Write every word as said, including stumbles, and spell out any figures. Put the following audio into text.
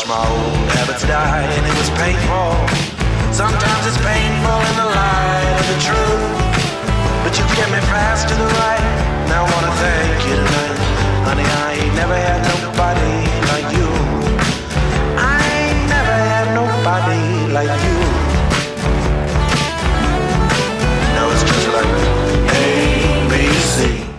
watched my old habits die, and it was painful. Sometimes it's painful in the light of the truth, but you get me fast to the right. Now I wanna thank you tonight, honey. I ain't never had nobody like you. I ain't never had nobody like you. Now it's just like A, B, C.